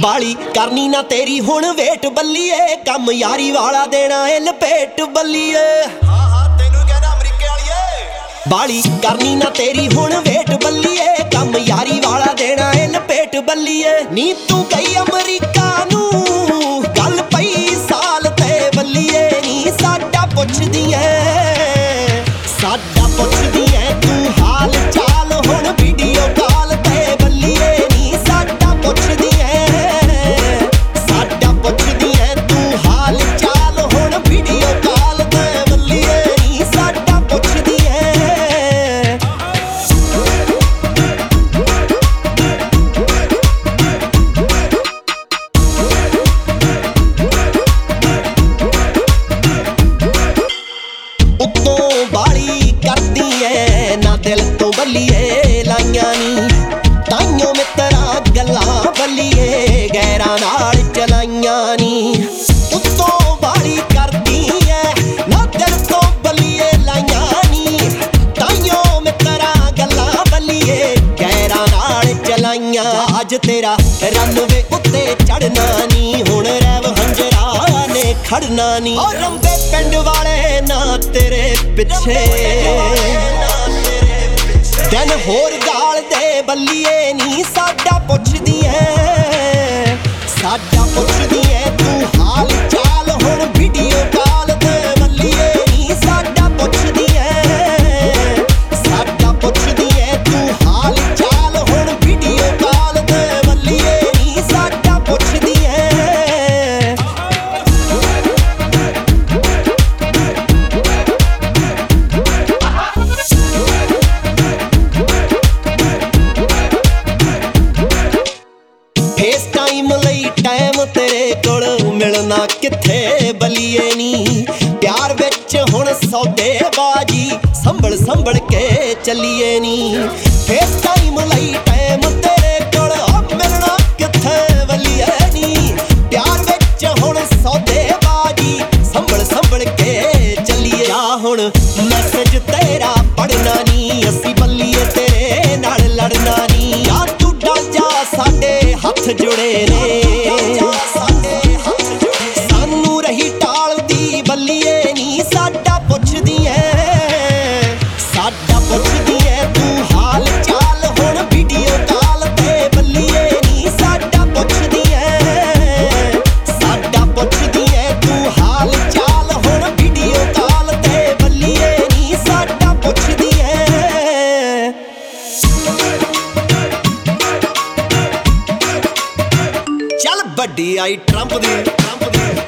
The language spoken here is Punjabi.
ਬਾਲੀ ਕਰਨੀ ਨਾ ਤੇਰੀ ਹੁਣ ਵੇਟ ਬੱਲੀਏ ਕੰਮ ਯਾਰੀ ਵਾਲਾ ਦੇਣਾ ਏ ਲਪੇਟ ਬੱਲੀਏ ਹਾਂ ਤੈਨੂੰ ਕਹਿੰਦਾ ਅਮਰੀਕੇ ਵਾਲੀਏ ਬਾਲੀ ਕਰਨੀ ਨਾ ਤੇਰੀ ਹੁਣ ਵੇਟ ਬੱਲੀਏ ਕੰਮ ਯਾਰੀ ਵਾਲਾ ਦੇਣਾ ਏ ਲਪੇਟ ਬੱਲੀਏ ਨੀ ਤੂੰ ਗਈ ਅਮਰੀਕਾ ਨੂੰ ਗੱਲ ਪਈ ਸਾਲ ਤੇ ਬੱਲੀਏ ਨੀ ਸਾਡਾ ਪੁੱਛਦੀ ਐ ਤੂੰ ਹਾਲ ਚਾਲ ਹੁਣ ਵੀਡੀਓ ਕਾਲ ਤੇ ਬੱਲੀਏ ਨੀ ਸਾਡਾ ਪੁੱਛਦੀ ਐ ਤੂੰ ਹਾਲ ਚਾਲ ਹੁਣ ਵੀਡੀਓ ਕਾਲ ਤੇ ਬੱਲੀਏ ਨੀ ਸਾਡਾ ਪੁੱਛਦੀ ਐ ਉੱਤੋਂ ਬਾਲੀ ਕਰਦੀ ਐ ਨਾ ਦਿਲ ਤੋਂ ਬੱਲੀਏ ਲਾਈਆਂ ਨੀ ਤਾਈਓ ਮਿੱਤਰਾਂ ਗੱਲਾਂ ਬੱਲੀਏ ਗੈਰਾਂ ਨਾਲ ਚਲਾਈਆਂ ਨੀ ਉੱਤੋਂ ਬਾਲੀ ਕਰਦੀ ਐ ਨਾ ਦਿਲ ਤੋਂ ਬੱਲੀਏ ਲਾਈਆਂ ਨੀ ਤਾਈਓ ਮਿੱਤਰਾਂ ਗੱਲਾਂ ਬੱਲੀਏ ਗੈਰਾਂ ਨਾਲ ਚਲਾਈਆਂ ਅੱਜ ਤੇਰਾ ਰਨਵੇ ਉੱਤੇ ਚੜਨਾ ਨੀ ਹੁਣ ਰੈਵ ਹੰਜਰਾ ਨੇ ਖੜਨਾ ਨੀ ਓ ਰੰਬੇ ਪਿੰਡ ਵਾਲੇ ਨਾ ਤੇਰੇ ਪਿੱਛੇ ਦਿਨ ਹੋਰ ਗਾਲ ਦੇ ਬੱਲੀਏ ਨੀ ਸਾਡਾ ਪੁੱਛਦੀ ਐ ਤੂੰ ਹਾਲ ਚਾਲ ਹੁਣ ਵੀਡੀਓ ਕਾਲ ਤੇ ਬੱਲੀਏ ਨੀ ਸਾਡਾ ਪੁੱਛਦੀ ਐ ਤੂੰ ਹਾਲ ਚਾਲ ਹੁਣ ਵੀਡੀਓ ਕਾਲ ਤੇ ਬੱਲੀਏ ਨੀ ਸਾਡਾ ਪੁੱਛਦੀ ਐ ਫੇਸ ਟਾਈਮ ਲਈ ਟਾਈਮ ਤੇਰੇ ਕੋਲ ਮਿਲਣਾ ਕਿੱਥੇ ਬੱਲੀਏ ਨੀ ਪਿਆਰ ਵਿੱਚ ਹੁਣ ਸੌਦੇਬਾਜੀ ਸੰਭਲ ਕੇ ਚੱਲੀਏ ਨੀ ਫੇਸ ਟਾਈਮ ਲਈ ਟਾਈਮ ਤੇਰੇ ਕੋਲ ਮਿਲਣਾ ਕਿੱਥੇ ਬੱਲੀਏ ਨੀ ਪਿਆਰ ਵਿੱਚ ਹੁਣ ਸੌਦੇਬਾਜੀ ਸੰਭਲ ਕੇ ਚੱਲੀਏ ਆ ਹੁਣ ਮੈਸੇਜ ਤੇਰਾ ਪੜਨਾ ਨੀ ਅਸੀਂ ਬੱਲੀਏ ਤੇਰੇ ਨਾਲ ਲੜਨਾ ਨੀ ਆ ਤੂੰ ਡਰ ਜਾ ਸਾਡੇ ਹੱਥ ਜੁੜੇ ਨੇ ਸਾਨੂੰ ਰਹੀ ਟਾਲਦੀ ਬੱਲੀਏ ਨੀ ਸਾਡਾ ਪੁੱਛਦੀ ਐ ਤੂੰ ਹਾਲ ਚਾਲ ਹੁਣ ਵੀਡੀਓ ਕਾਲ ਤੇ ਬੱਲੀਏ ਨੀ ਸਾਡਾ ਪੁੱਛਦੀ ਐ ਤੂੰ ਹਾਲ ਚਾਲ ਹੁਣ ਵੀਡੀਓ ਕਾਲ ਤੇ ਬੱਲੀਏ ਨੀ ਸਾਡਾ ਪੁੱਛਦੀ ਐ ਚੱਲ ਵੱਡੀ ਆਈ ਟਰੰਪ ਦੀ